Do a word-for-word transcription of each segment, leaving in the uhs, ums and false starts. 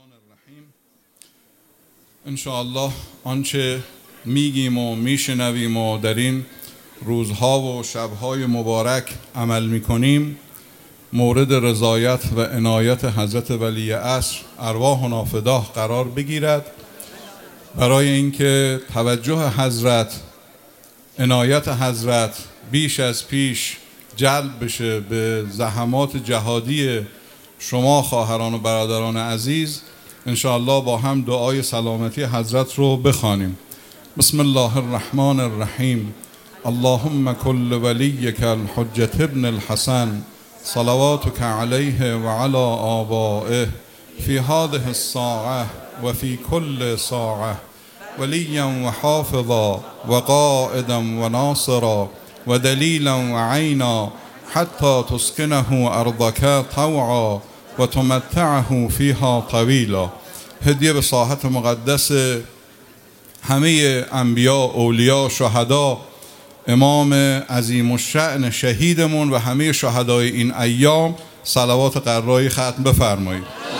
الرحمن الرحیم. انشاءالله آنچه میگیم و میشنویم و در این روزها و شبهای مبارک عمل میکنیم مورد رضایت و عنایت حضرت ولی عصر ارواحنا فداه قرار بگیرد، برای اینکه توجه حضرت، عنایت حضرت بیش از پیش جلب بشه به زحمات جهادی شما خواهران و برادران عزیز. انشاءالله با هم دعای سلامتی حضرت رو بخوانیم. بسم الله الرحمن الرحیم. اللهم کل ولیک الحجة ابن الحسن صلواتك علیه و علی آبائه فی هذه الساعة و فی کل ساعة ولیا و حافظا و قائدا و ناصرا و دلیلا و عینا حتی تسکنه ارضک طوعا و تمتعه فیها طویلا. هدیه به ساحت مقدس همه انبیا، اولیا، شهدا، امام عظیم الشأن شهیدمون و همه شهدای این ایام صلوات قرایی ختم بفرمایید.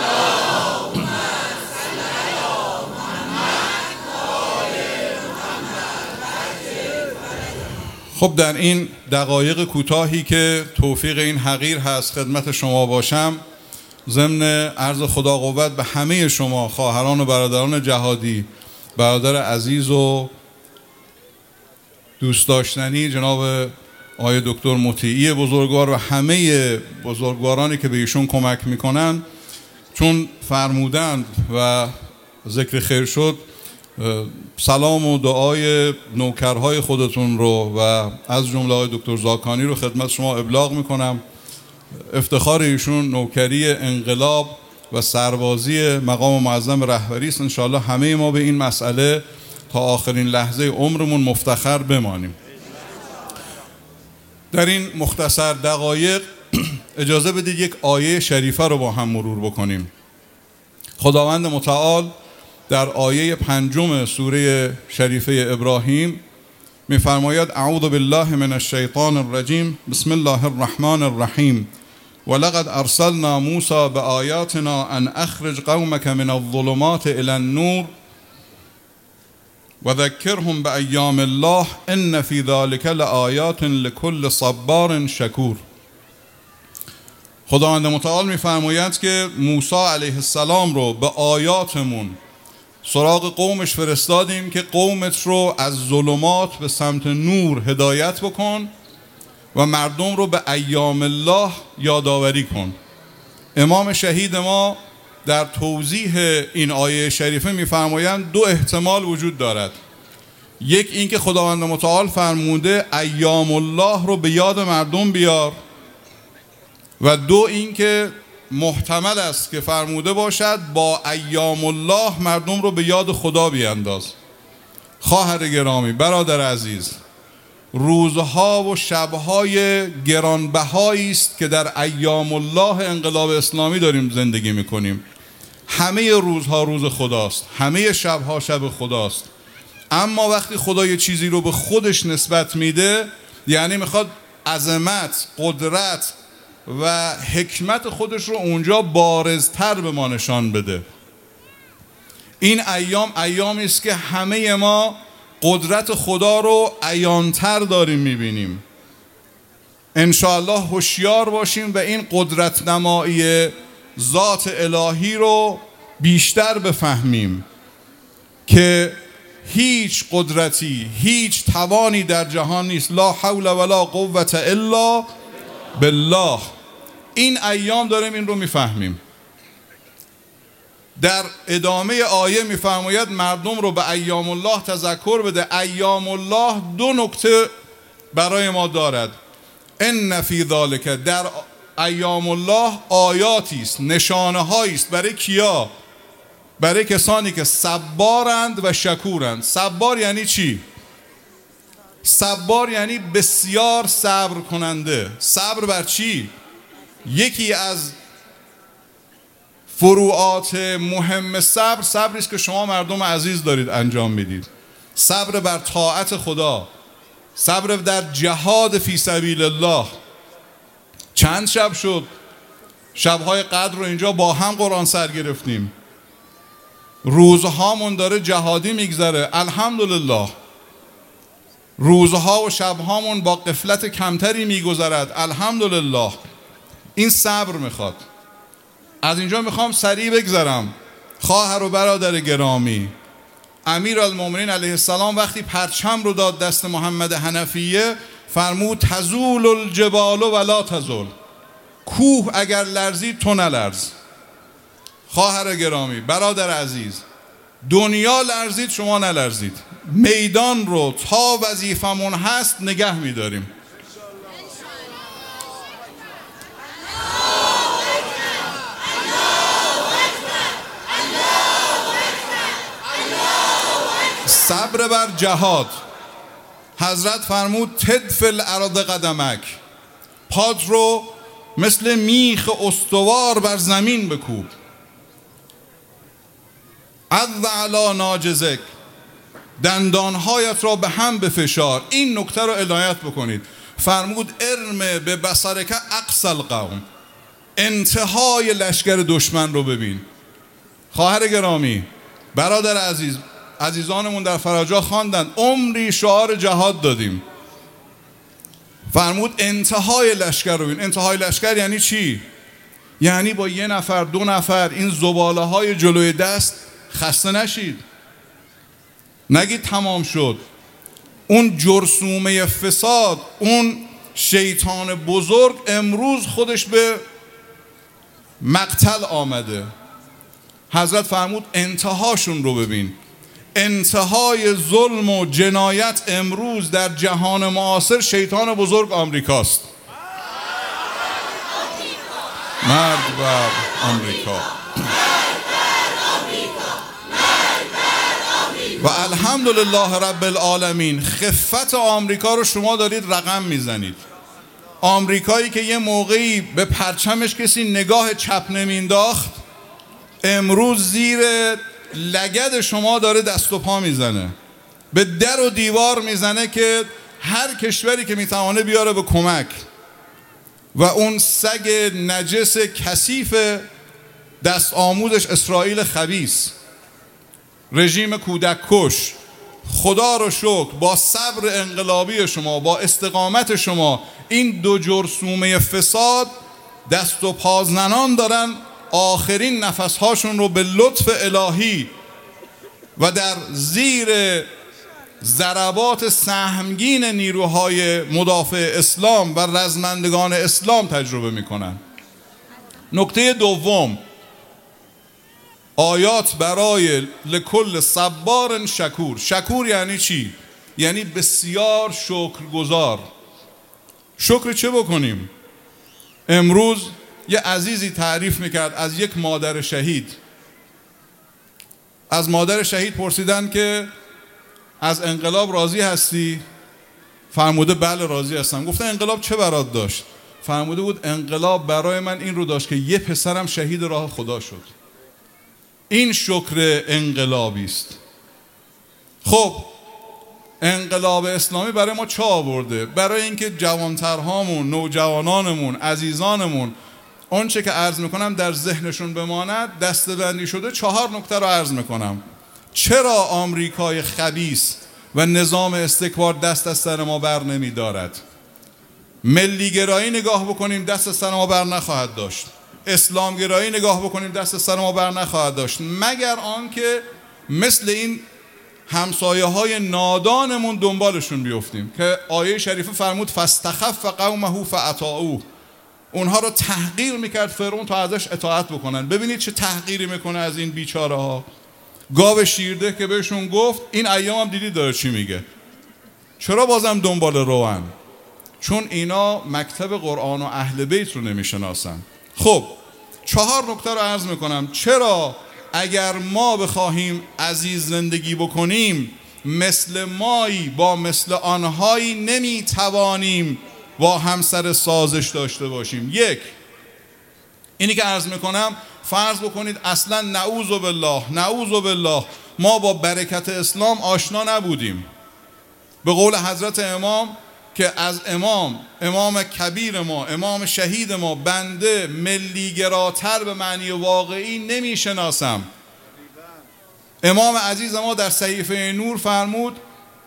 خب در این دقایق کوتاهی که توفیق این حقیر هست خدمت شما باشم، ضمن عرض خدا قوت به همه شما خواهران و برادران جهادی، برادر عزیز و دوست داشتنی جناب آقای دکتر مطیعی بزرگوار و همه بزرگوارانی که به ایشون کمک میکنن، چون فرمودند و ذکر خیر شد، سلام و دعای نوکرهای خودتون رو و از جمله آقای دکتر زاکانی رو خدمت شما ابلاغ میکنم. افتخار ایشون نوکری انقلاب و سربازی مقام معظم رهبری است. انشاءالله همه ما به این مسئله تا آخرین لحظه عمرمون مفتخر بمانیم. در این مختصر دقایق اجازه بدید یک آیه شریفه رو با هم مرور بکنیم. خداوند متعال در آیه پنجم سوره شریفه ابراهیم می‌فرماید اعوذ بالله من الشیطان الرجیم بسم الله الرحمن الرحیم ولقد ارسلنا موسی بآیاتنا ان اخرج قومك من الظلمات الى النور وذكرهم بأيام الله ان في ذلك لآیات لكل صبار شکور. خداوند متعال می‌فرماید که موسی علیه السلام رو به آیاتمون سراغ قومش فرستادیم که قومت رو از ظلمات به سمت نور هدایت بکن و مردم رو به ایام الله یادآوری کن. امام شهید ما در توضیح این آیه شریفه می‌فرمایند دو احتمال وجود دارد. یک این که خداوند متعال فرموده ایام الله رو به یاد مردم بیار، و دو این که محتمل است که فرموده باشد با ایام الله مردم رو به یاد خدا بیانداز. خواهر گرامی، برادر عزیز، روزها و شبهای گرانبهایی است که در ایام الله انقلاب اسلامی داریم زندگی میکنیم. همه روزها روز خداست، همه شبها شب خداست. اما وقتی خدا یه چیزی رو به خودش نسبت میده، یعنی میخواد عظمت، قدرت و حکمت خودش رو اونجا بارزتر به ما نشان بده. این ایام ایامی است که همه ما قدرت خدا رو عیانتر داریم میبینیم. انشاءالله هوشیار باشیم و این قدرت نمایی ذات الهی رو بیشتر بفهمیم که هیچ قدرتی، هیچ توانی در جهان نیست. لا حول ولا قوة الا بالله. این ایام داریم این رو میفهمیم. در ادامه آیه میفرماید مردم رو به ایام الله تذکر بده. ایام الله دو نکته برای ما دارد. ان فی ذلک، در ایام الله آیاتی است، نشانه هایی است. برای کیا؟ برای کسانی که صبارند و شکورند. صبار یعنی چی؟ صبار یعنی بسیار صبر کننده. صبر بر چی؟ یکی از فروعات مهم صبر، صبری است که شما مردم عزیز دارید انجام میدید. صبر بر طاعت خدا، صبر در جهاد فی سبیل الله. چند شب شد شبهای قدر رو اینجا با هم قرآن سر گرفتیم. روزهامون داره جهادی میگذره، الحمدلله. روزها و شبهامون با غفلت کمتری میگذرد، الحمدلله. این صبر میخواد. از اینجا میخوام سریع بگذرم. خواهر و برادر گرامی، امیرالمومنین علیه السلام وقتی پرچم رو داد دست محمد حنفیه فرمود تزول الجبال ولا تزول، کوه اگر لرزید تو نلرز. خواهر گرامی، برادر عزیز، دنیا لرزید شما نلرزید. میدان رو تا وظیفمون هست نگه میداریم. صبر بر جهاد. حضرت فرمود تدفع الارض قدمک، پاد رو مثل میخ استوار بر زمین بکوب. عض علی ناجزک، دندانهایت را به هم بفشار. این نکته رو عنایت بکنید. فرمود ارم به بصرک اقصی القوم، انتهای لشکر دشمن رو ببین. خواهر گرامی، برادر عزیز، عزیزانمون در فراجا خواندن عمری شعار جهاد دادیم. فرمود انتهای لشکر رو ببین. انتهای لشکر یعنی چی؟ یعنی با یه نفر دو نفر این زباله های جلوی دست خسته نشید، نگید تمام شد. اون جرثومه فساد، اون شیطان بزرگ امروز خودش به مقتل آمده. حضرت فرمود انتهاشون رو ببین. انتهای ظلم و جنایت امروز در جهان معاصر شیطان بزرگ آمریکاست. مرد بر آمریکا. و الحمدلله رب العالمین خفت آمریکا رو شما دارید رقم میزنید. آمریکایی که یه موقعی به پرچمش کسی نگاه چپ نمینداخت امروز زیر لگد شما داره دست و پا میزنه، به در و دیوار میزنه که هر کشوری که میتوانه بیاره به کمک. و اون سگ نجس کثیف دست آموزش اسرائیل خبیث، رژیم کودک کش، خدا رو شکر با صبر انقلابی شما، با استقامت شما، این دو جرثومه فساد دست و پازنان دارن آخرین نفسهاشون رو به لطف الهی و در زیر ضربات سهمگین نیروهای مدافع اسلام و رزمندگان اسلام تجربه میکنن. نکته دوم، آیات برای لکل صبار شکور. شکور یعنی چی؟ یعنی بسیار شکرگزار. شکر چه بکنیم؟ امروز یه عزیزی تعریف میکرد از یک مادر شهید. از مادر شهید پرسیدن که از انقلاب راضی هستی؟ فرموده بله راضی هستم. گفته انقلاب چه برات داشت؟ فرموده بود انقلاب برای من این رو داشت که یه پسرم شهید راه خدا شد. این شکر انقلابی است. خب انقلاب اسلامی برای ما چه آورده؟ برای اینکه جوانترهامون، نوجوانانمون، عزیزانمون اونچه که عرض میکنم در ذهنشون بماند دسته‌بندی شده. چهار نکته رو عرض میکنم. چرا آمریکای خبیث و نظام استکبار دست از سر ما بر نمی دارد؟ ملی گرایی نگاه بکنیم دست از سر ما بر نخواهد داشت. اسلام گرایی نگاه بکنیم دست از سر ما بر نخواهد داشت، مگر آنکه مثل این همسایه های نادانمون دنبالشون بیفتیم که آیه شریفه فرمود فاستخف قومه فاطاعوه. اونها رو تحقیر میکرد فرعون تا ازش اطاعت بکنن. ببینید چه تحقیری میکنه از این بیچاره ها. گاو شیرده که بهشون گفت این ایام هم دیدید داره چی میگه، چرا بازم دنبال روان؟ چون اینا مکتب قرآن و اهل بیت رو نمیشناسن. خب چهار نکته رو عرض میکنم. چرا اگر ما بخواهیم عزیز زندگی بکنیم مثل مایی با مثل آنهایی نمیتوانیم با همسر سازش داشته باشیم؟ یک، اینی که عرض میکنم، فرض بکنید اصلا نعوذ بالله نعوذ بالله ما با برکت اسلام آشنا نبودیم. به قول حضرت امام که از امام امام کبیر ما، امام شهید ما، بنده ملیگراتر به معنی واقعی نمیشناسم. امام عزیز ما در صحیفه نور فرمود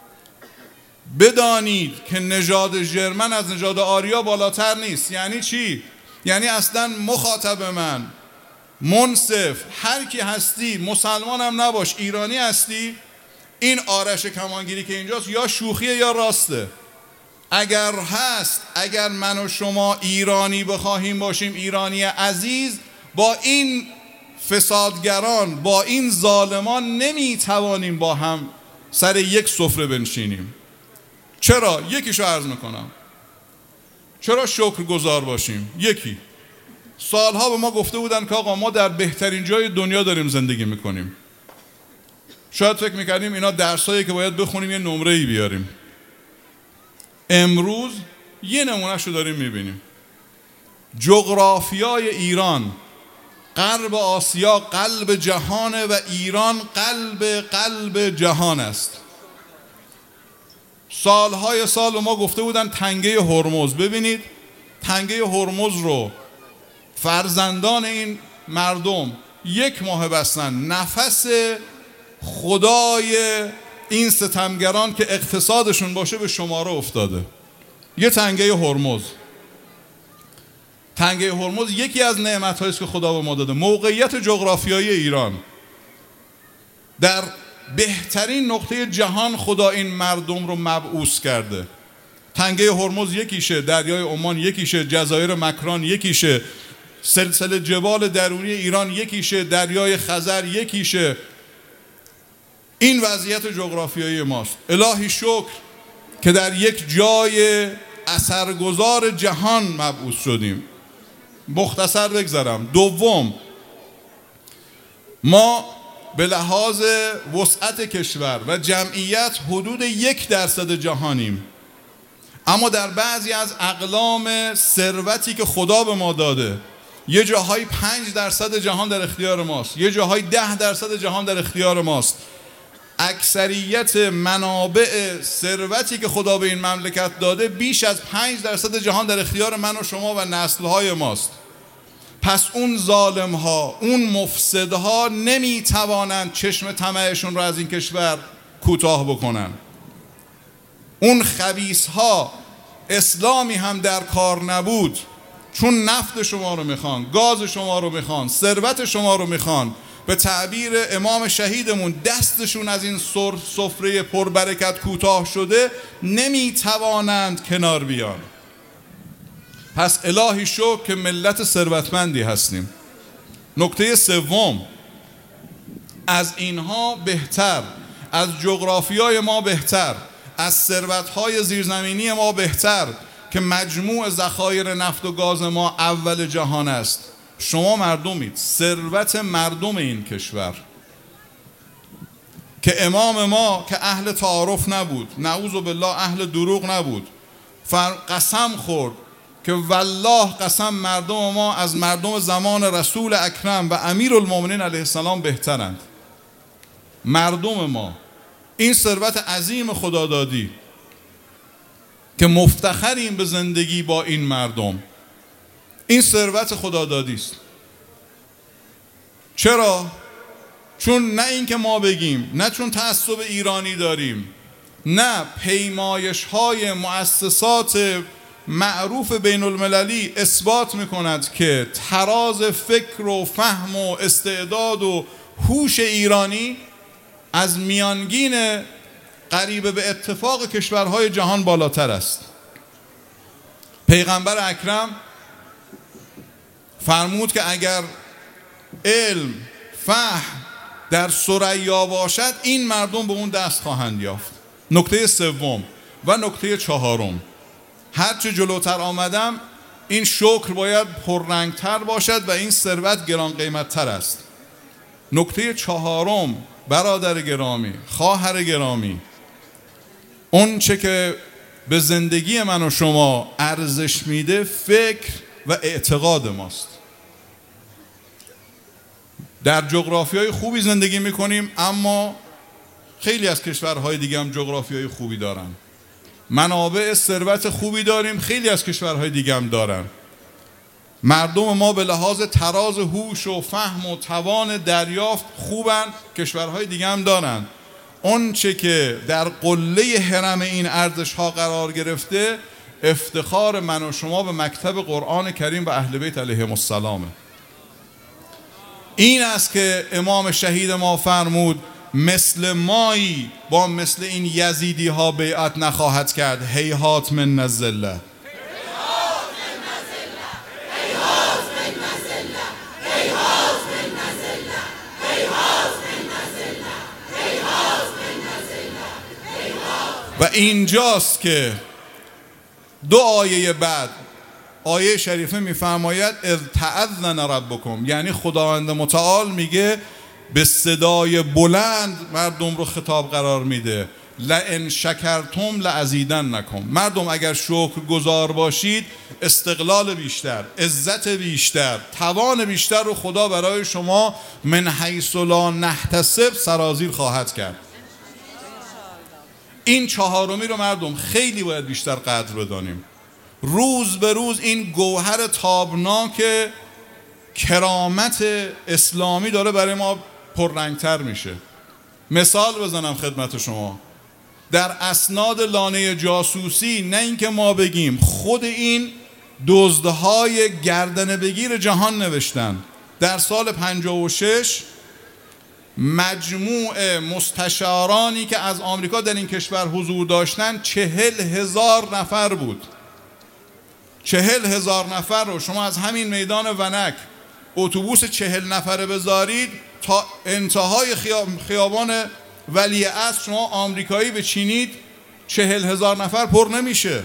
بدانید که نژاد ژرمن از نژاد آریا بالاتر نیست. یعنی چی؟ یعنی اصلا مخاطب من، منصف، هر کی هستی، مسلمان هم نباش، ایرانی هستی، این آرش کمانگیری که اینجاست یا شوخیه یا راسته. اگر هست، اگر من و شما ایرانی بخواهیم باشیم، ایرانی عزیز، با این فسادگران، با این ظالمان نمیتوانیم با هم سر یک سفره بنشینیم. چرا؟ یکیشو عرض میکنم. چرا شکرگزار باشیم؟ یکی، سالها به ما گفته بودن که آقا ما در بهترین جای دنیا داریم زندگی میکنیم. شاید فکر میکردیم اینا درسایی که باید بخونیم یه نمره‌ای بیاریم. امروز یه نمونهشو داریم میبینیم. جغرافیای ایران، غرب آسیا قلب جهانه و ایران قلب قلب جهان است. سالهای سال ما گفته بودن تنگه هرمز. ببینید تنگه هرمز رو فرزندان این مردم یک ماه بستن. نفس خدای این ستمگران که اقتصادشون باشه به شماره افتاده. یه تنگه هرمز. تنگه هرمز یکی از نعمت‌هایی است که خدا به ما داده. موقعیت جغرافیایی ایران در بهترین نقطه جهان خدا این مردم رو مبعوث کرده. تنگه هرمز یکیشه، دریای عمان یکیشه، جزایر مکران یکیشه، سلسله جبال درونی ایران یکیشه، دریای خزر یکیشه. این وضعیت جغرافیایی ماست. الهی شکر که در یک جای اثرگذار جهان مبعوث شدیم. مختصر بگذارم. دوم، ما به لحاظ وسعت کشور و جمعیت حدود یک درصد جهانیم، اما در بعضی از اقلام ثروتی که خدا به ما داده یه جاهای پنج درصد جهان در اختیار ماست، یه جاهای ده درصد جهان در اختیار ماست. اکثریت منابع ثروتی که خدا به این مملکت داده بیش از پنج درصد جهان در اختیار من و شما و نسل‌های ماست. پس اون ظالم‌ها، اون مفسدها نمی‌توانند چشم طمعشون رو از این کشور کوتاه بکنن. اون خبیث‌ها اسلامی هم در کار نبود، چون نفت شما رو میخوان، گاز شما رو میخوان، ثروت شما رو میخوان، به تعبیر امام شهیدمون دستشون از این سفره پربرکت کوتاه شده، نمیتوانند کنار بیان. پس الهی شکر که ملت ثروتمندی هستیم. نکته سوم، از اینها بهتر، از جغرافیای ما بهتر، از ثروت‌های زیرزمینی ما بهتر که مجموع ذخایر نفت و گاز ما اول جهان است، شما مردمید، ثروت مردم این کشور. که امام ما که اهل تعارف نبود، نعوذ بالله اهل دروغ نبود، قسم خورد که والله قسم مردم ما از مردم زمان رسول اکرم و امیرالمومنین علیه السلام بهترند. مردم ما، این ثروت عظیم خدادادی که مفتخریم به زندگی با این مردم، این ثروت خدادادی است. چرا؟ چون نه این که ما بگیم، نه چون تعصب ایرانی داریم، نه پیمایش های مؤسسات معروف بین المللی اثبات میکند که تراز فکر و فهم و استعداد و هوش ایرانی از میانگین قریب به اتفاق کشورهای جهان بالاتر است. پیغمبر اکرم فرمود که اگر علم، فهم در ثریا باشد، این مردم به اون دست خواهند یافت. نکته سوم و نکته چهارم، هرچه جلوتر آمدم این شکر باید پررنگتر باشد و این ثروت گران قیمتتر است. نکته چهارم، برادر گرامی، خواهر گرامی، اون چه که به زندگی من و شما ارزش میده فکر و اعتقاد ماست. در جغرافیای خوبی زندگی میکنیم، اما خیلی از کشورهای دیگه هم جغرافیای خوبی دارن، منابع ثروت خوبی داریم، خیلی از کشورهای دیگه هم دارن. مردم ما به لحاظ تراز هوش و فهم و توان دریافت خوبن، کشورهای دیگه هم دارن. اون چه که در قله هرم این ارزش ها قرار گرفته، افتخار من و شما به مکتب قرآن کریم و اهل بیت علیهم السلامه. این است که امام شهید ما فرمود مثل مایی با مثل این یزیدی ها بیعت نخواهد کرد. هیهات من الذله. و اینجاست که دو آیه بعد آیه شریفه میفرماید اذ تأذن ربکم، یعنی خداوند متعال میگه به صدای بلند مردم رو خطاب قرار میده. لئن شکرتم لازیدنکم، مردم اگر شکر گزار باشید استقلال بیشتر، عزت بیشتر، توان بیشتر رو خدا برای شما من حیث لا نحتسب سرازیر خواهد کرد. این چهارمی رو مردم خیلی باید بیشتر قدر بدانیم. روز به روز این گوهر تابناک کرامت اسلامی داره برای ما پررنگتر میشه. مثال بزنم خدمت شما، در اسناد لانه جاسوسی، نه اینکه ما بگیم، خود این دزدهای گردن بگیر جهان نوشتن در سال پنجاه و شش مجموع مستشارانی که از آمریکا در این کشور حضور داشتن چهل هزار نفر بود. چهل هزار نفر رو شما از همین میدان ونک اتوبوس چهل نفره بذارید تا انتهای خیابان ولیعصر شما آمریکایی بچینید، چهل هزار نفر پر نمیشه.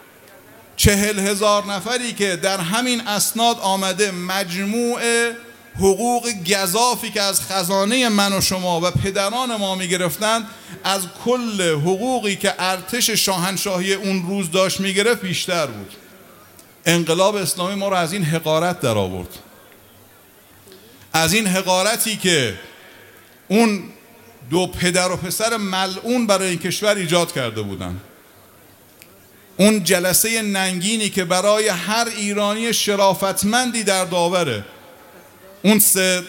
چهل هزار نفری که در همین اسناد آمده مجموع حقوق گزافی که از خزانه من و شما و پدران ما می گرفتند از کل حقوقی که ارتش شاهنشاهی اون روز داشت می گرفت بیشتر بود. انقلاب اسلامی ما رو از این حقارت در آورد، از این حقارتی که اون دو پدر و پسر ملعون برای این کشور ایجاد کرده بودن، اون جلسه ننگینی که برای هر ایرانی شرافتمندی در داوره، اون سه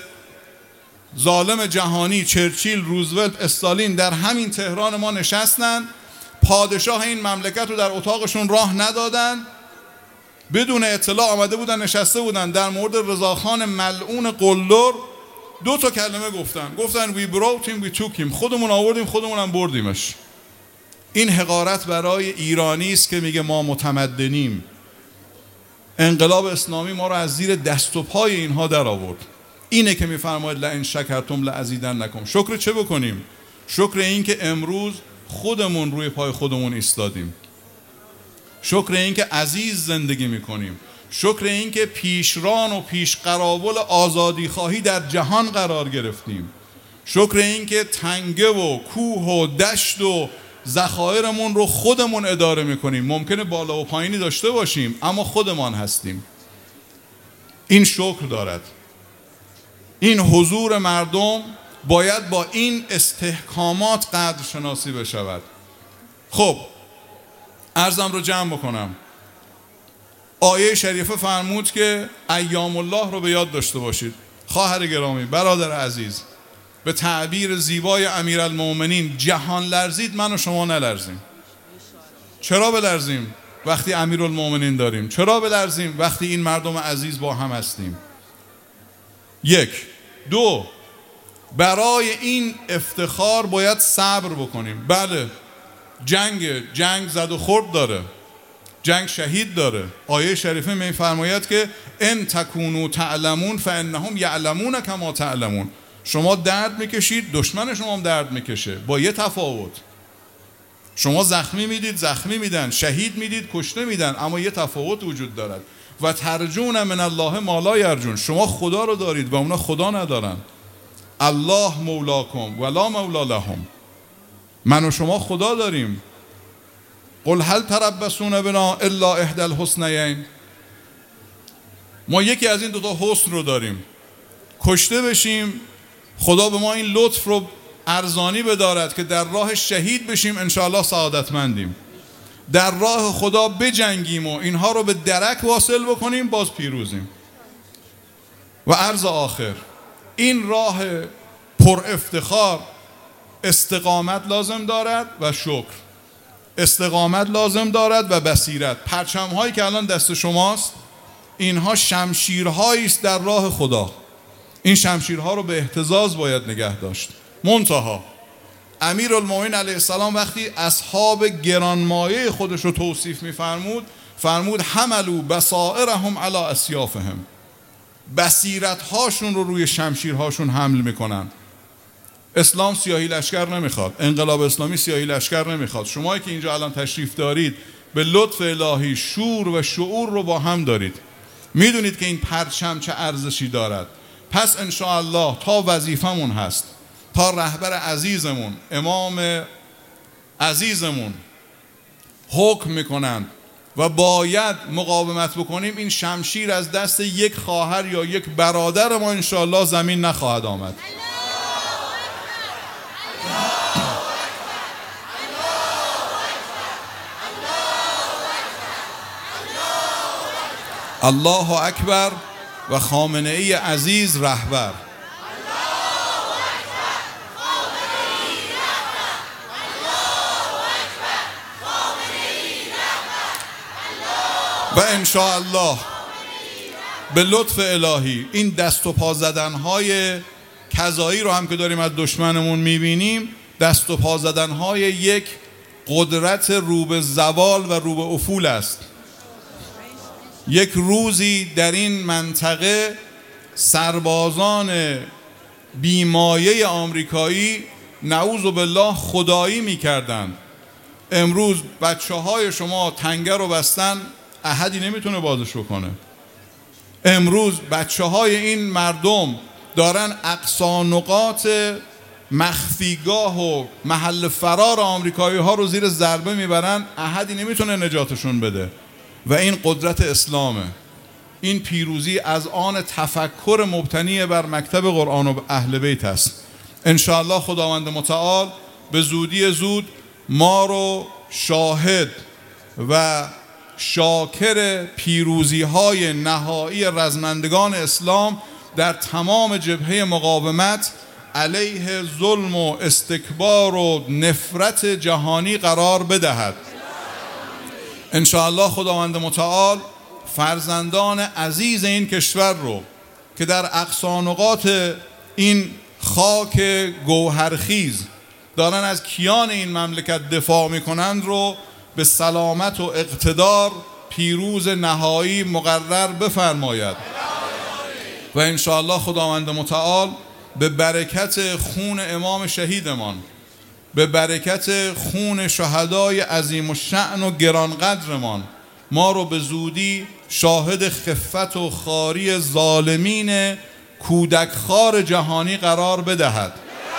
ظالم جهانی چرچیل، روزولت، استالین در همین تهران ما نشستن، پادشاه این مملکت رو در اتاقشون راه ندادن، بدون اطلاع آمده بودن نشسته بودن در مورد رضاخان ملعون قلدر دو تا کلمه گفتن، گفتن we brought him we took him، خودمون آوردیم خودمون هم بردیمش. این حقارت برای ایرانی است که میگه ما متمدنیم. انقلاب اسلامی ما رو از زیر دست و پای اینها در آورد. اینه که میفرماید لئن شکرتم لازیدنکم. شکر چه بکنیم؟ شکر این که امروز خودمون روی پای خودمون ایستادیم، شکر این که عزیز زندگی میکنیم، شکر این که پیشران و پیش قراول آزادی خواهی در جهان قرار گرفتیم، شکر این که تنگه و کوه و دشت و ذخایرمون رو خودمون اداره میکنیم. ممکنه بالا و پایینی داشته باشیم اما خودمان هستیم. این شکر دارد. این حضور مردم باید با این استحکامات قدر شناسی بشود. خب عرضم رو جمع بکنم. آیه شریفه فرمود که ایام الله رو به یاد داشته باشید. خواهر گرامی، برادر عزیز، به تعبیر زیبای امیرالمومنین جهان لرزید من و شما نلرزیم. چرا بلرزیم وقتی امیرالمومنین داریم؟ چرا بلرزیم وقتی این مردم عزیز با هم هستیم؟ یک. دو، برای این افتخار باید صبر بکنیم. بله، جنگ جنگ زد و خورد داره، جنگ شهید داره. آیه شریفه میفرماید که ان تکونوا تعلمون فانهم یعلمون کما تعلمون. شما درد میکشید، دشمن شما هم درد میکشه، با یه تفاوت. شما زخمی میدید، زخمی میدن، شهید میدید، کشته میدن، اما یه تفاوت وجود دارد. و ترجون من الله ما لا یرجون. شما خدا رو دارید و اونا خدا ندارن. الله مولاکم ولا مولا لهم. من و شما خدا داریم. قل هل تربصون بنا الا احدى الحسنیین. ما یکی از این دوتا حسن رو داریم، کشته بشیم خدا به ما این لطف رو ارزانی بدارد که در راه شهید بشیم انشاءالله سعادتمندیم، در راه خدا بجنگیم و اینها رو به درک واصل بکنیم باز پیروزیم. و عرض آخر، این راه پر افتخار استقامت لازم دارد و شکر، استقامت لازم دارد و بصیرت. پرچم هایی که الان دست شماست اینها شمشیرهایی است در راه خدا. این شمشیرها رو به اهتزاز باید نگه داشت. منتها امیرالمومنین علیه السلام وقتی اصحاب گرانمایه خودش رو توصیف می‌فرمود، فرمود حملوا بصائرهم علی اسیافهم، بصیرت هاشون رو روی شمشیرهاشون حمل میکنن. اسلام سیاهی لشکر نمیخواد، انقلاب اسلامی سیاهی لشکر نمیخواد. شما که اینجا الان تشریف دارید به لطف الهی شور و شعور رو با هم دارید، میدونید که این پرچم چه ارزشی دارد. پس انشاءالله تا وظیفمون هست، تا رهبر عزیزمون امام عزیزمون حکم میکنند و باید مقاومت بکنیم، این شمشیر از دست یک خواهر یا یک برادر ما انشاءالله زمین نخواهد آمد. الله اکبر و خامنه ای عزیز رهبر. و انشاءالله به لطف الهی این دست و پا زدنهای کذایی رو هم که داریم از دشمنمون میبینیم، دست و پا زدنهای یک قدرت رو به زوال و رو به افول است. یک روزی در این منطقه سربازان بیمایه آمریکایی نعوذ بالله خدایی میکردن. امروز بچه های شما تنگه رو بستن، احدی نمیتونه بازش بکنه. امروز بچه های این مردم دارن اقصا نقاط مخفیگاه و محل فرار آمریکایی ها رو زیر ضربه میبرن، احدی نمیتونه نجاتشون بده. و این قدرت اسلامه. این پیروزی از آن تفکر مبتنی بر مکتب قرآن و اهل بیت است. انشاءالله خداوند متعال به زودی زود ما رو شاهد و شاکر پیروزی های نهایی رزمندگان اسلام در تمام جبهه مقاومت علیه ظلم و استکبار و نفرت جهانی قرار بدهد. انشاءالله خداوند متعال فرزندان عزیز این کشور رو که در اقصا نقاط این خاک گوهرخیز دارن از کیان این مملکت دفاع میکنند رو به سلامت و اقتدار پیروز نهایی مقرر بفرماید. و انشاءالله خداوند متعال به برکت خون امام شهیدمان، به برکت خون شهدای عظیم الشأن و گرانقدرمان، ما رو به زودی شاهد خفت و خواری ظالمین کودکخوار جهانی قرار بدهد.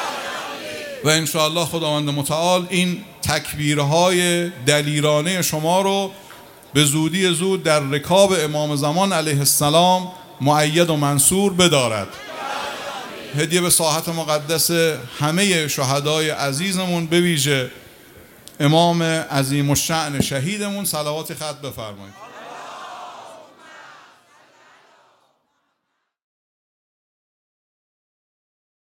و انشاءالله خداوند متعال این تکبیرهای دلیرانه شما رو به زودی زود در رکاب امام زمان علیه السلام مؤید و منصور بدارد. هدیه به ساحت مقدس همه شهدای عزیزمون، به ویژه امام عظیم الشأن شهیدمون، صلوات خط بفرمایید.